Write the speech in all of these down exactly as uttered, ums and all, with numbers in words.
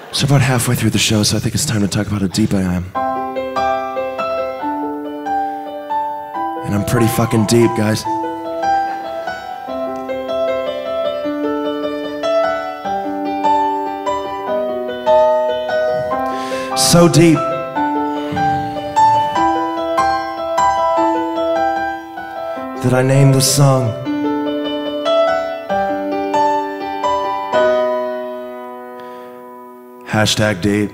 So about halfway through the show, so I think it's time to talk about how deep I am. And I'm pretty fucking deep, guys. So deep that I named the song Hashtag Deep.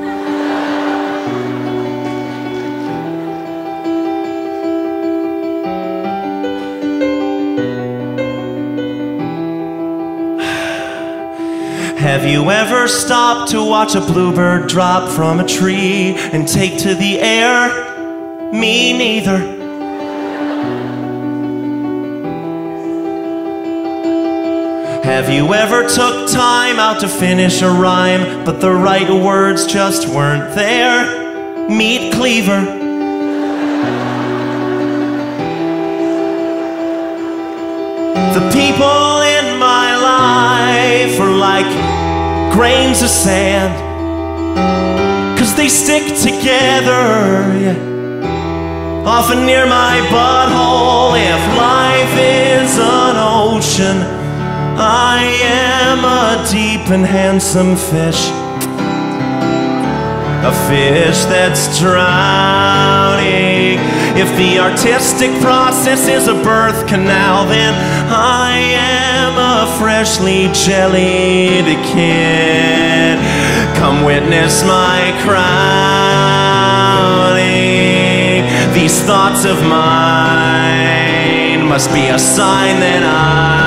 Have you ever stopped to watch a bluebird drop from a tree and take to the air? Me neither. Have you ever took time out to finish a rhyme, but the right words just weren't there? Meet Cleaver. The people in my life are like grains of sand, 'cause they stick together, yeah. Often near my butthole. If life is an ocean, I am a deep and handsome fish, a fish that's drowning. If the artistic process is a birth canal, then I am a freshly jellied kid. Come witness my crowning. These thoughts of mine must be a sign that I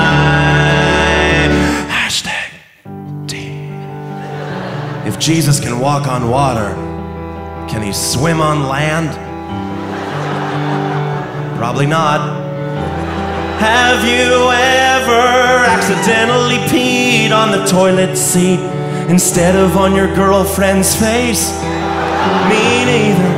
If Jesus can walk on water, can he swim on land? Probably not. Have you ever accidentally peed on the toilet seat instead of on your girlfriend's face? Me neither.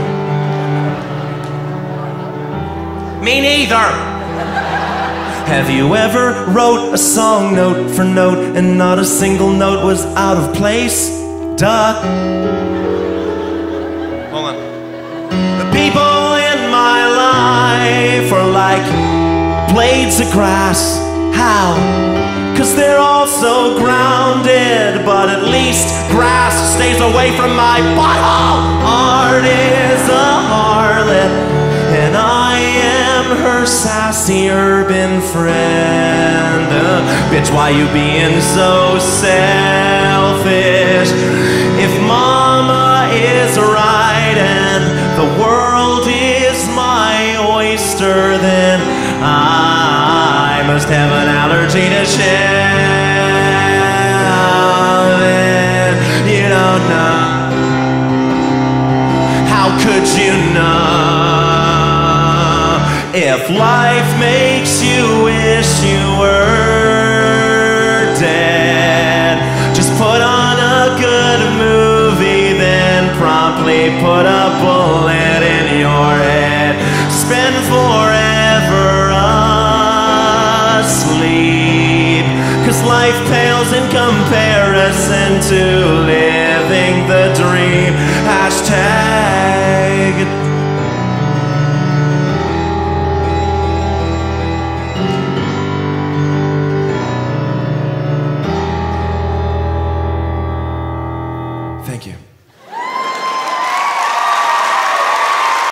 Me neither. Have you ever wrote a song note for note and not a single note was out of place? Duh. Hold on. The people in my life are like blades of grass. How? 'Cause they're all so grounded, but at least grass stays away from my butthole. Art is a harlot, and I am her sassy urban friend. Uh, bitch, why you being so selfish? If mama is right and the world is my oyster, then I must have an allergy to shellfish. You don't know. How could you know? If life makes you wish you were dead, just put on a good movie, then promptly put a bullet in your head. Spend forever asleep, 'cause life pales in comparison to living the dream. Hashtag Thank you.